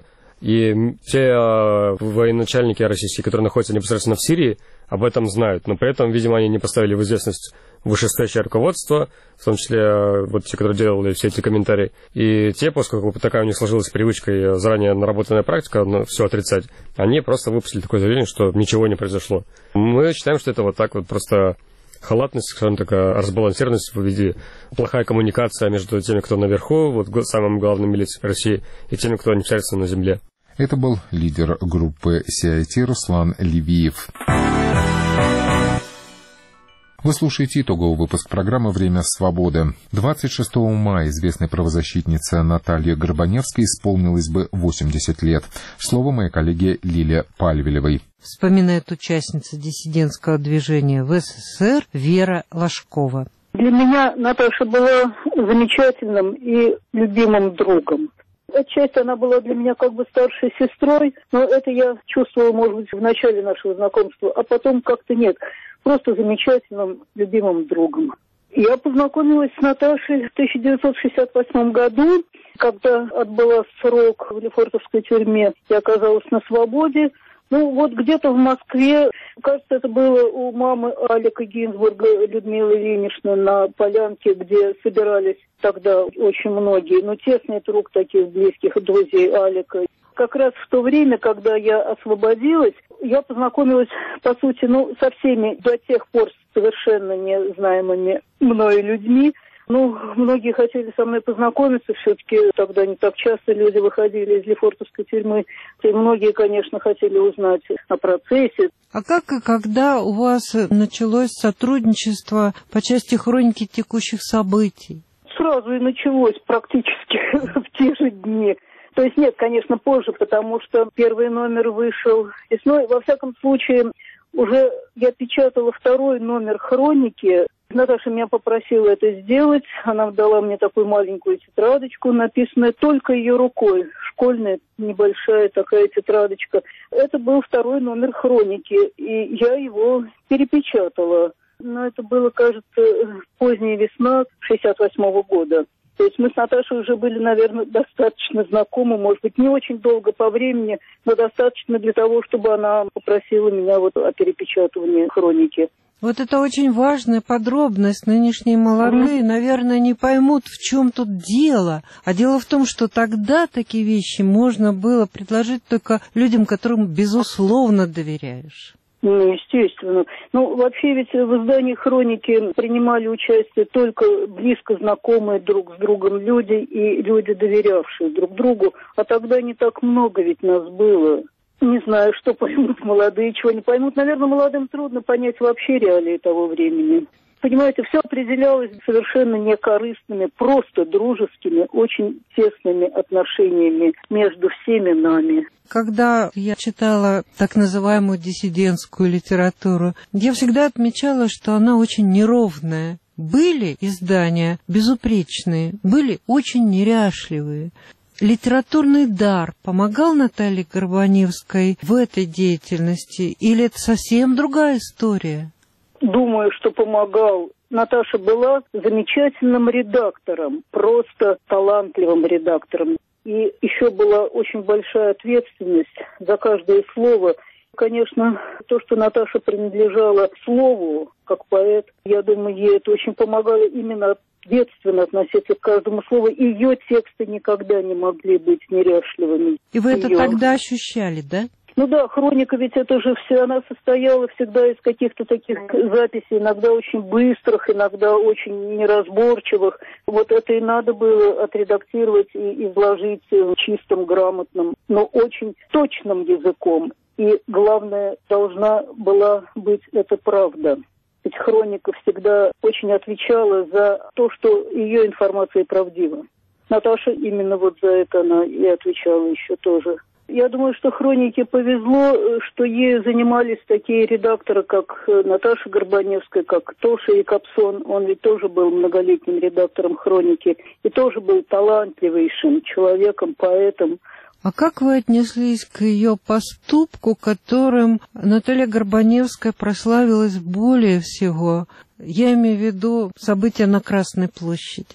И те военачальники российские, которые находятся непосредственно в Сирии, об этом знают. Но при этом, видимо, они не поставили в известность вышестоящее руководство, в том числе вот те, которые делали все эти комментарии. И те, поскольку такая у них сложилась привычка и заранее наработанная практика все отрицать, они просто выпустили такое заявление, что ничего не произошло. Мы считаем, что это вот так вот просто халатность, скажем так, разбалансированность в виде плохая коммуникация между теми, кто наверху, вот самым главным милицией России, и теми, кто непосредственно на земле. Это был лидер группы CIT Руслан Левиев. Вы слушаете итоговый выпуск программы «Время свободы». 26 мая известной правозащитнице Наталье Горбаневской исполнилось бы 80 лет. Слово моей коллеге Лиле Пальвелевой. Вспоминает участница диссидентского движения в СССР Вера Ложкова. Для меня Наташа была замечательным и любимым другом. Отчасти она была для меня как бы старшей сестрой, но это я чувствовала, может быть, в начале нашего знакомства, а потом как-то нет. Просто замечательным, любимым другом. Я познакомилась с Наташей в 1968 году, когда отбыла срок в Лефортовской тюрьме и оказалась на свободе. Ну, вот где-то в Москве, кажется, это было у мамы Алика Гинзбурга, Людмилы Ильиничны, на полянке, где собирались тогда очень многие, но тесный круг таких близких друзей Алика. Как раз в то время, когда я освободилась, я познакомилась, по сути, со всеми до тех пор совершенно незнаемыми мною людьми. Многие хотели со мной познакомиться, все-таки тогда не так часто люди выходили из Лефортовской тюрьмы. И многие, конечно, хотели узнать о процессе. А как и когда у вас началось сотрудничество по части хроники текущих событий? Сразу и началось практически в те же дни. То есть нет, конечно, позже, потому что первый номер вышел весной. Во всяком случае, уже я печатала второй номер хроники. Наташа меня попросила это сделать. Она дала мне такую маленькую тетрадочку, написанную только ее рукой. Школьная, небольшая такая тетрадочка. Это был второй номер хроники, и я его перепечатала. Но это было, кажется, поздняя весна 1968 года. То есть мы с Наташей уже были, наверное, достаточно знакомы, может быть, не очень долго по времени, но достаточно для того, чтобы она попросила меня о перепечатывании хроники. Вот это очень важная подробность. Нынешние молодые, наверное, не поймут, в чем тут дело. А дело в том, что тогда такие вещи можно было предложить только людям, которым, безусловно, доверяешь. Естественно. Вообще ведь в издании хроники принимали участие только близко знакомые друг с другом люди и люди, доверявшие друг другу. А тогда не так много ведь нас было. Не знаю, что поймут молодые, чего не поймут. Наверное, молодым трудно понять вообще реалии того времени. Понимаете, все определялось совершенно некорыстными, просто дружескими, очень тесными отношениями между всеми нами. Когда я читала так называемую диссидентскую литературу, я всегда отмечала, что она очень неровная. Были издания безупречные, были очень неряшливые. Литературный дар помогал Наталье Горбаневской в этой деятельности, или это совсем другая история? Думаю, что помогал. Наташа была замечательным редактором, просто талантливым редактором. И еще была очень большая ответственность за каждое слово. Конечно, то, что Наташа принадлежала слову, как поэт, я думаю, ей это очень помогало именно ответственно относиться к каждому слову. Ее тексты никогда не могли быть неряшливыми. И вы это тогда ощущали, да? Да, хроника ведь это же все, она состояла всегда из каких-то таких записей, иногда очень быстрых, иногда очень неразборчивых. Вот это и надо было отредактировать и изложить чистым, грамотным, но очень точным языком. И главное, должна была быть эта правда. Ведь хроника всегда очень отвечала за то, что ее информация правдива. Наташа именно вот за это она и отвечала еще тоже. Я думаю, что хронике повезло, что ею занимались такие редакторы, как Наташа Горбаневская, как Тоша Якобсон. Он ведь тоже был многолетним редактором хроники и тоже был талантливейшим человеком, поэтом. А как вы отнеслись к ее поступку, которым Наталья Горбаневская прославилась более всего? Я имею в виду события на Красной площади.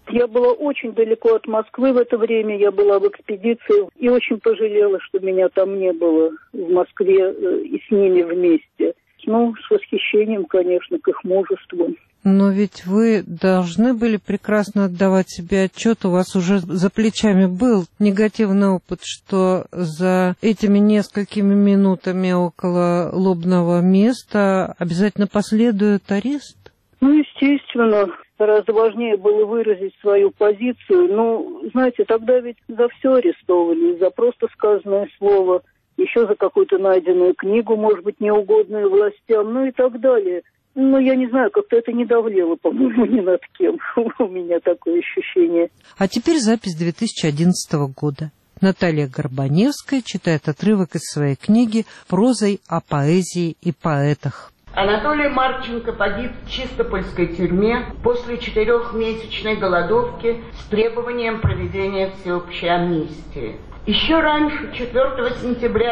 Я была очень далеко от Москвы в это время, я была в экспедиции и очень пожалела, что меня там не было в Москве и с ними вместе. Ну, с восхищением, конечно, к их мужеству. Но ведь вы должны были прекрасно отдавать себе отчет, у вас уже за плечами был негативный опыт, что за этими несколькими минутами около лобного места обязательно последует арест? Ну, естественно, гораздо важнее было выразить свою позицию. Ну, знаете, тогда ведь за все арестовывали, за просто сказанное слово, еще за какую-то найденную книгу, может быть, неугодную властям, ну и так далее. Ну, я не знаю, как-то это не давлело, по-моему, ни над кем. У меня такое ощущение. А теперь запись 2011 года. Наталья Горбаневская читает отрывок из своей книги «Прозой о поэзии и поэтах». Анатолий Марченко погиб в Чистопольской тюрьме после 4-месячной голодовки с требованием проведения всеобщей амнистии. Еще раньше, 4 сентября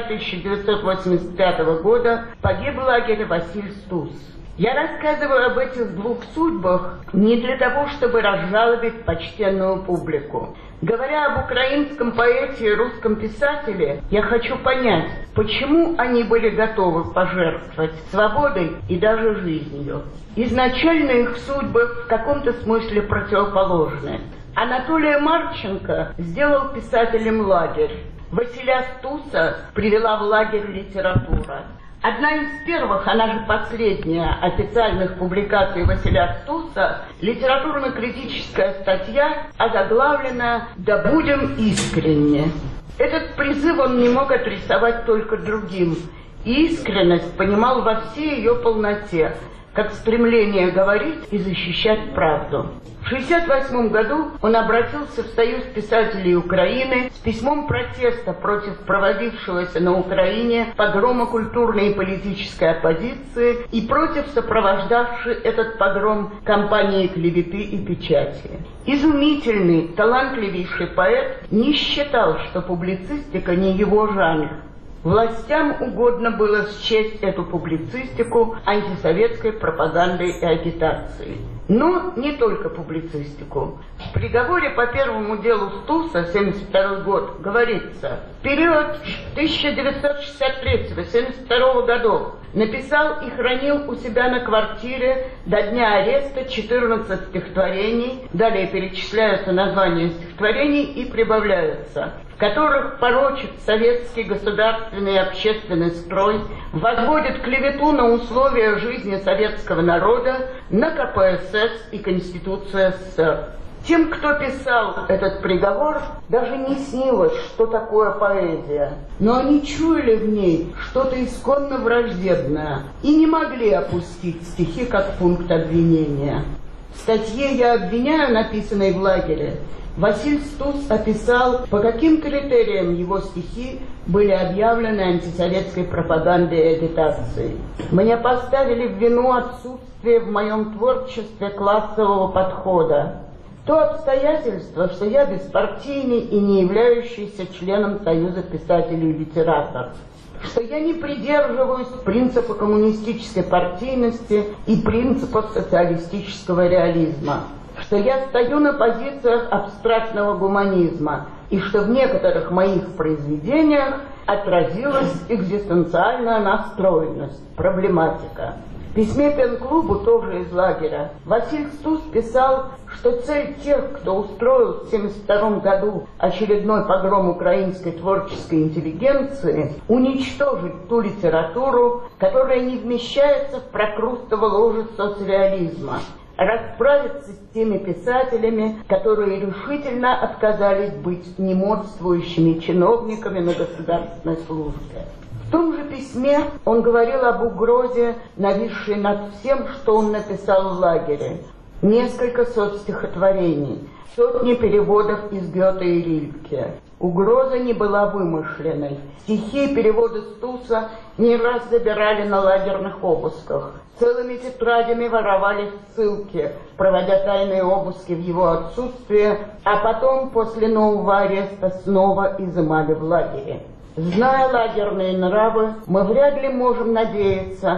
1985 года, погиб в лагере Василь Стус. Я рассказываю об этих двух судьбах не для того, чтобы разжалобить почтенную публику. Говоря об украинском поэте и русском писателе, я хочу понять, почему они были готовы пожертвовать свободой и даже жизнью. Изначально их судьбы в каком-то смысле противоположны. Анатолия Марченко сделал писателем лагерь. Василя Стуса привела в лагерь литература. Одна из первых, она же последняя, официальных публикаций Василя Стуса, литературно-критическая статья, озаглавленная «Да будем искренни». Этот призыв он не мог адресовать только другим. И искренность понимал во всей ее полноте, как стремление говорить и защищать правду. В 1968 году он обратился в Союз писателей Украины с письмом протеста против проводившегося на Украине погрома культурной и политической оппозиции и против сопровождавшей этот погром кампании клеветы и печати. Изумительный, талантливейший поэт не считал, что публицистика не его жанр. Властям угодно было счесть эту публицистику антисоветской пропагандой и агитацией. Но не только публицистику. В приговоре по первому делу Стуса, 1972 год, говорится: в период 1963-1972 годов написал и хранил у себя на квартире до дня ареста 14 стихотворений, далее перечисляются названия стихотворений и прибавляются, в которых порочит советский государственный и общественный строй, возводит клевету на условия жизни советского народа, на КПСС и Конституцию СССР. Тем, кто писал этот приговор, даже не снилось, что такое поэзия. Но они чуяли в ней что-то исконно враждебное и не могли опустить стихи как пункт обвинения. В статье «Я обвиняю», написанной в лагере, Василь Стус описал, по каким критериям его стихи были объявлены антисоветской пропагандой и агитацией. Мне поставили в вину отсутствие в моем творчестве классового подхода. То обстоятельство, что я беспартийный и не являющийся членом Союза писателей и литераторов, что я не придерживаюсь принципа коммунистической партийности и принципов социалистического реализма, что я стою на позициях абстрактного гуманизма и что в некоторых моих произведениях отразилась экзистенциальная настроенность, проблематика. В письме пен-клубу, тоже из лагеря, Василь Стус писал, что цель тех, кто устроил в 1972 году очередной погром украинской творческой интеллигенции, уничтожить ту литературу, которая не вмещается в прокрустово ложе соцреализма, расправиться с теми писателями, которые решительно отказались быть немодствующими чиновниками на государственной службе. В том же письме он говорил об угрозе, нависшей над всем, что он написал в лагере. Несколько стихотворений, сотни переводов из Гёте и Рильке. Угроза не была вымышленной. Стихи и переводы Стуса не раз забирали на лагерных обысках. Целыми тетрадями воровали в ссылке, проводя тайные обыски в его отсутствие, а потом, после нового ареста, снова изымали в лагере. Зная лагерные нравы, мы вряд ли можем надеяться,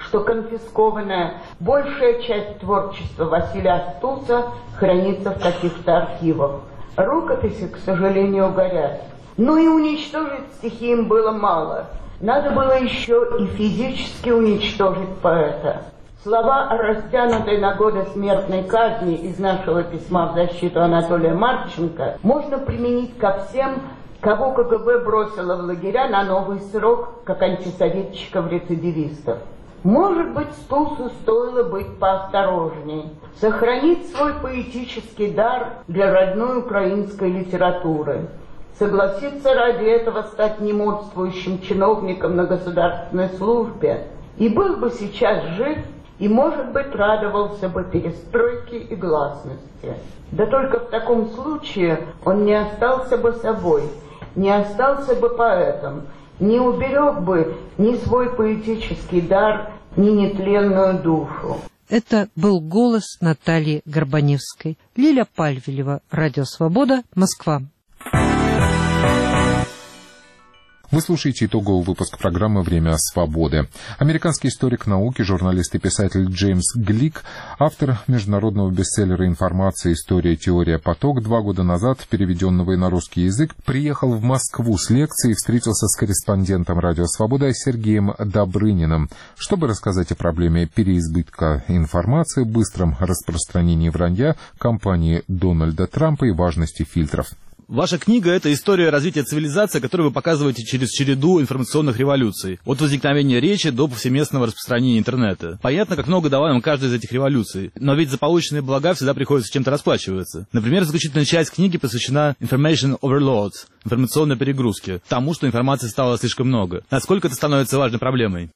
что конфискованная большая часть творчества Василия Стуса хранится в каких-то архивах. Рукописи, к сожалению, горят. Но и уничтожить стихи им было мало. Надо было еще и физически уничтожить поэта. Слова о растянутой на годы смертной казни из нашего письма в защиту Анатолия Марченко можно применить ко всем, кого КГБ бросило в лагеря на новый срок, как антисоветчиков-рецидивистов. Может быть, Стусу стоило быть поосторожней, сохранить свой поэтический дар для родной украинской литературы, согласиться ради этого стать немодствующим чиновником на государственной службе, и был бы сейчас жив, и, может быть, радовался бы перестройке и гласности. Да только в таком случае он не остался бы собой, не остался бы поэтом, не уберег бы ни свой поэтический дар, ни нетленную душу. Это был голос Натальи Горбаневской. Лиля Пальвелева, Радио Свобода, Москва. Вы слушаете итоговый выпуск программы «Время свободы». Американский историк науки, журналист и писатель Джеймс Глик, автор международного бестселлера «Информация. История. Теория. Поток», 2 года назад, переведенного и на русский язык, приехал в Москву с лекцией и встретился с корреспондентом «Радио Свобода» Сергеем Добрыниным, чтобы рассказать о проблеме переизбытка информации, быстром распространении вранья, кампании Дональда Трампа и важности фильтров. Ваша книга – это история развития цивилизации, которую вы показываете через череду информационных революций. От возникновения речи до повсеместного распространения интернета. Понятно, как много дала нам каждая из этих революций. Но ведь за полученные блага всегда приходится чем-то расплачиваться. Например, заключительная часть книги посвящена Information Overload, информационной перегрузке, тому, что информации стало слишком много. Насколько это становится важной проблемой?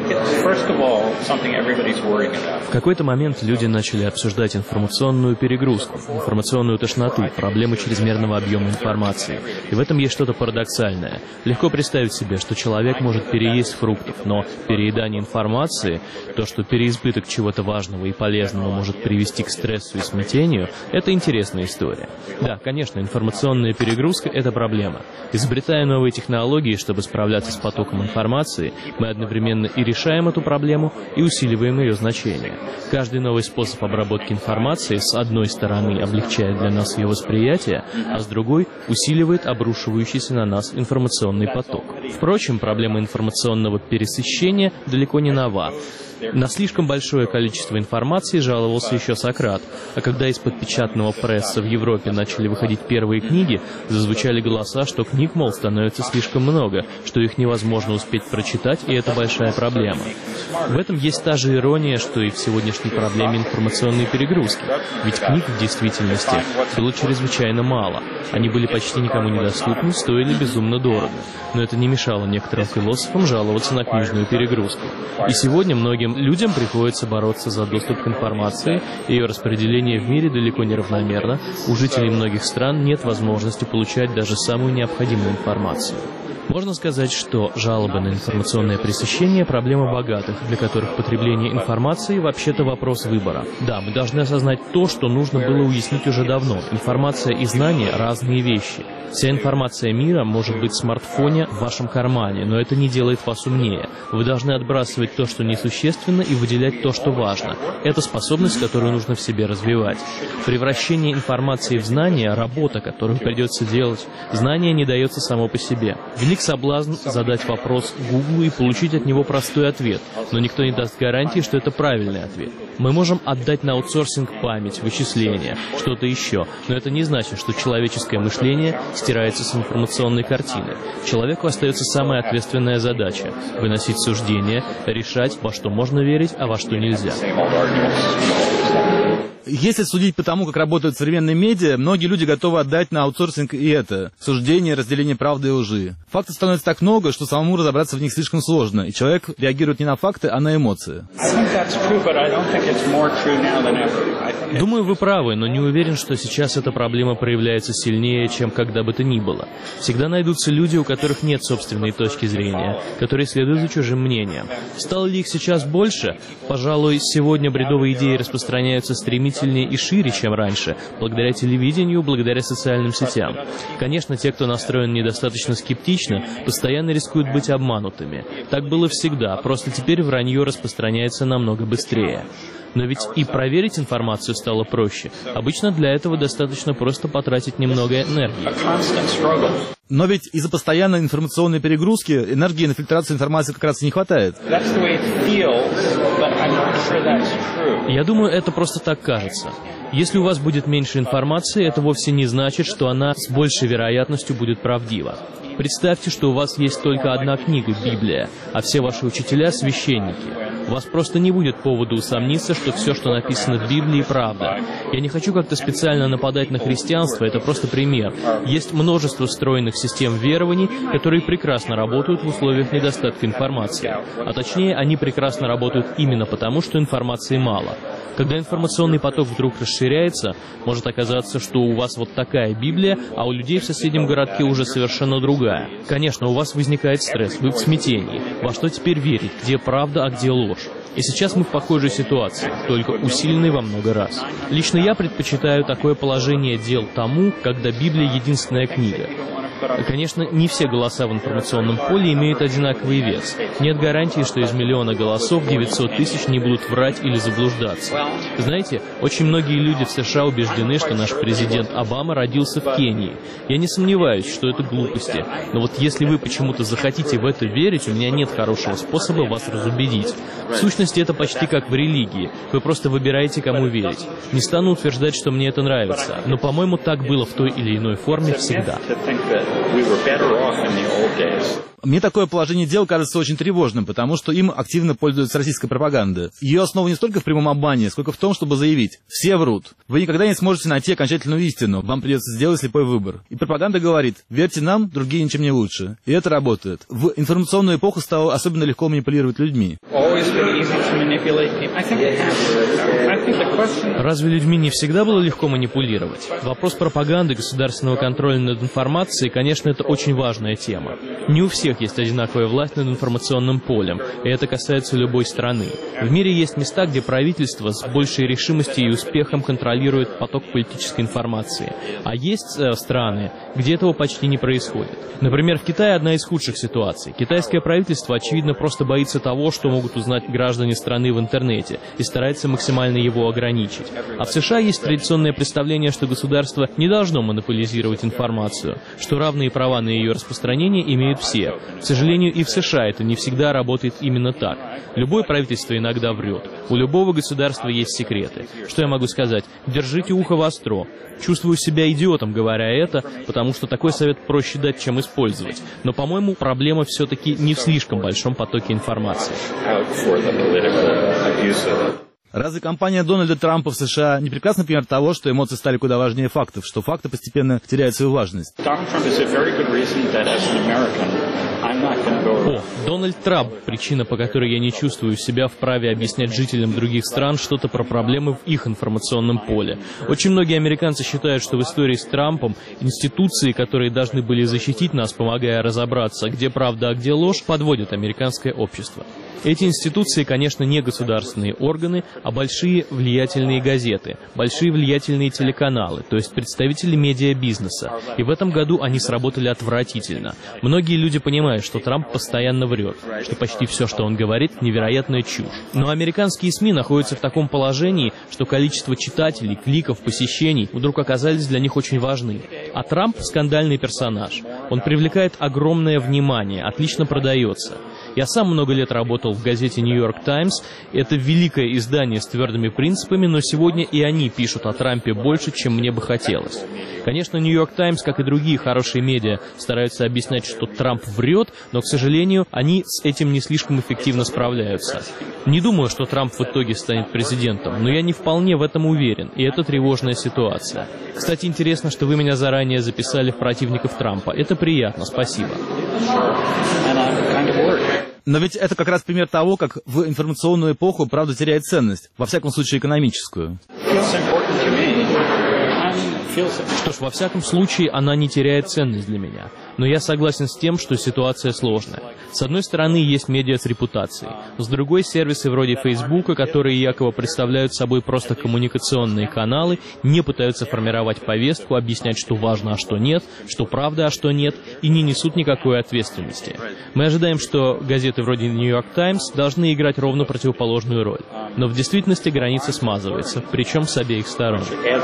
В какой-то момент люди начали обсуждать информационную перегрузку, информационную тошноту, проблему чрезмерного объема информации. И в этом есть что-то парадоксальное. Легко представить себе, что человек может переесть фруктов, но переедание информации, то, что переизбыток чего-то важного и полезного может привести к стрессу и смятению, это интересная история. Да, конечно, информационная перегрузка – это проблема. Изобретая новые технологии, чтобы справляться с потоком информации, мы одновременно и решаем эту проблему, и усиливаем ее значение. Каждый новый способ обработки информации, с одной стороны, облегчает для нас ее восприятие, а с другой усиливает обрушивающийся на нас информационный поток. Впрочем, проблема информационного пересыщения далеко не нова. На слишком большое количество информации жаловался еще Сократ, а когда из-под печатного пресса в Европе начали выходить первые книги, зазвучали голоса, что книг, мол, становится слишком много, что их невозможно успеть прочитать, и это большая проблема. В этом есть та же ирония, что и в сегодняшней проблеме информационной перегрузки, ведь книг в действительности было чрезвычайно мало, они были почти никому недоступны, стоили безумно дорого, но это не мешало некоторым философам жаловаться на книжную перегрузку. И сегодня многим людям приходится бороться за доступ к информации, ее распределение в мире далеко не равномерно, у жителей многих стран нет возможности получать даже самую необходимую информацию. Можно сказать, что жалобы на информационное пресыщение – проблема богатых, для которых потребление информации вообще-то вопрос выбора. Да, мы должны осознать то, что нужно было уяснить уже давно. Информация и знания – разные вещи. Вся информация мира может быть в смартфоне в вашем кармане, но это не делает вас умнее. Вы должны отбрасывать то, что несущественно, и выделять то, что важно. Это способность, которую нужно в себе развивать. Превращение информации в знания – работа, которую придется делать. Знание не дается само по себе. Велик соблазн задать вопрос Гуглу и получить от него простой ответ, но никто не даст гарантии, что это правильный ответ. Мы можем отдать на аутсорсинг память, вычисления, что-то еще, но это не значит, что человеческое мышление стирается с информационной картины. Человеку остается самая ответственная задача – выносить суждения, решать, во что можно верить, а во что нельзя. Если судить по тому, как работают современные медиа, многие люди готовы отдать на аутсорсинг и это – суждение, разделение правды и лжи. Фактов становится так много, что самому разобраться в них слишком сложно, и человек реагирует не на факты, а на эмоции. Думаю, вы правы, но не уверен, что сейчас эта проблема проявляется сильнее сильнее, чем когда бы то ни было. Всегда найдутся люди, у которых нет собственной точки зрения, которые следуют за чужим мнением. Стало ли их сейчас больше? Пожалуй, сегодня бредовые идеи распространяются стремительнее и шире, чем раньше, благодаря телевидению, благодаря социальным сетям. Конечно, те, кто настроен недостаточно скептично, постоянно рискуют быть обманутыми. Так было всегда, просто теперь вранье распространяется намного быстрее. Но ведь и проверить информацию стало проще. Обычно для этого достаточно просто потратить немного энергии. Но ведь из-за постоянной информационной перегрузки энергии на фильтрацию информации как раз и не хватает. Я думаю, это просто так кажется. Если у вас будет меньше информации, это вовсе не значит, что она с большей вероятностью будет правдива. Представьте, что у вас есть только одна книга, Библия, а все ваши учителя – священники. У вас просто не будет повода усомниться, что все, что написано в Библии, правда. Я не хочу как-то специально нападать на христианство, это просто пример. Есть множество стройных систем верований, которые прекрасно работают в условиях недостатка информации. А точнее, они прекрасно работают именно потому, что информации мало. Когда информационный поток вдруг расширяется, может оказаться, что у вас вот такая Библия, а у людей в соседнем городке уже совершенно другая. Конечно, у вас возникает стресс, вы в смятении. Во что теперь верить, где правда, а где ложь? И сейчас мы в похожей ситуации, только усиленной во много раз. Лично я предпочитаю такое положение дел тому, когда Библия единственная книга. Конечно, не все голоса в информационном поле имеют одинаковый вес. Нет гарантии, что из миллиона голосов 900 тысяч не будут врать или заблуждаться. Знаете, очень многие люди в США убеждены, что наш президент Обама родился в Кении. Я не сомневаюсь, что это глупости. Но вот если вы почему-то захотите в это верить, у меня нет хорошего способа вас разубедить. В сущности, это почти как в религии. Вы просто выбираете, кому верить. Не стану утверждать, что мне это нравится, но, по-моему, так было в той или иной форме всегда. Мне такое положение дел кажется очень тревожным, потому что им активно пользуется российская пропаганда. Ее основа не столько в прямом обмане, сколько в том, чтобы заявить: все врут. Вы никогда не сможете найти окончательную истину, вам придется сделать слепой выбор. И пропаганда говорит: верьте нам, другие ничем не лучше. И это работает. В информационную эпоху стало особенно легко манипулировать людьми. Разве людьми не всегда было легко манипулировать? Вопрос пропаганды, государственного контроля над информацией, конечно, это очень важная тема. Не у всех есть одинаковая власть над информационным полем, и это касается любой страны. В мире есть места, где правительство с большей решимостью и успехом контролирует поток политической информации. А есть страны, где этого почти не происходит. Например, в Китае одна из худших ситуаций. Китайское правительство, очевидно, просто боится того, что могут узнать граждане страны в интернете, и старается максимально его ограничить. А в США есть традиционное представление, что государство не должно монополизировать информацию, что равные права на ее распространение имеют все. К сожалению, и в США это не всегда работает именно так. Любое правительство иногда врет. У любого государства есть секреты. Что я могу сказать? Держите ухо востро. Чувствую себя идиотом, говоря это, потому что такой совет проще дать, чем использовать. Но, по-моему, проблема все-таки не в слишком большом потоке информации. Разве кампания Дональда Трампа в США не прекрасный пример того, что эмоции стали куда важнее фактов, что факты постепенно теряют свою важность? Дональд Трамп – причина, по которой я не чувствую себя вправе объяснять жителям других стран что-то про проблемы в их информационном поле. Очень многие американцы считают, что в истории с Трампом институции, которые должны были защитить нас, помогая разобраться, где правда, а где ложь, подводят американское общество. Эти институции, конечно, не государственные органы, а большие влиятельные газеты, большие влиятельные телеканалы, то есть представители медиабизнеса. И в этом году они сработали отвратительно. Многие люди понимают, что Трамп постоянно врет, что почти все, что он говорит, невероятная чушь. Но американские СМИ находятся в таком положении, что количество читателей, кликов, посещений вдруг оказались для них очень важны. А Трамп – скандальный персонаж. Он привлекает огромное внимание, отлично продается. Я сам много лет работал в газете «Нью Йорк Таймс». Это великое издание с твердыми принципами, но сегодня и они пишут о Трампе больше, чем мне бы хотелось. Конечно, «Нью Йорк Таймс», как и другие хорошие медиа, стараются объяснять, что Трамп врет, но, к сожалению, они с этим не слишком эффективно справляются. Не думаю, что Трамп в итоге станет президентом, но я не вполне в этом уверен, и это тревожная ситуация. Кстати, интересно, что вы меня заранее записали в противников Трампа. Это приятно, спасибо. Но ведь это как раз пример того, как в информационную эпоху правда теряет ценность, во всяком случае экономическую. Что ж, во всяком случае, она не теряет ценность для меня. Но я согласен с тем, что ситуация сложная. С одной стороны, есть медиа с репутацией. С другой, сервисы вроде Фейсбука, которые якобы представляют собой просто коммуникационные каналы, не пытаются формировать повестку, объяснять, что важно, а что нет, что правда, а что нет, и не несут никакой ответственности. Мы ожидаем, что газеты вроде New York Times должны играть ровно противоположную роль. Но в действительности граница смазывается, причем с обеих сторон.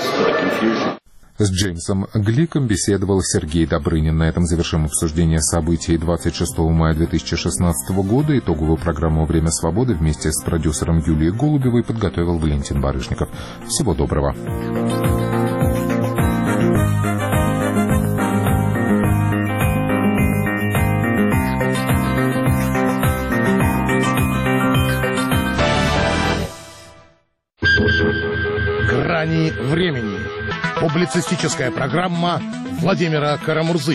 С Джеймсом Гликом беседовал Сергей Добрынин. На этом завершим обсуждение событий 26 мая 2016 года. Итоговую программу «Время свободы» вместе с продюсером Юлией Голубевой подготовил Валентин Барышников. Всего доброго. «Грани времени». Публицистическая программа Владимира Карамурзы.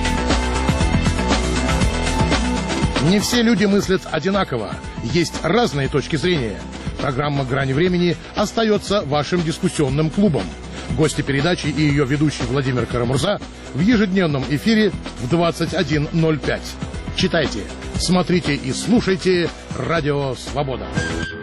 Не все люди мыслят одинаково. Есть разные точки зрения. Программа «Грани времени» остается вашим дискуссионным клубом. Гости передачи и ее ведущий Владимир Карамурза в ежедневном эфире в 21:05. Читайте, смотрите и слушайте «Радио Свобода».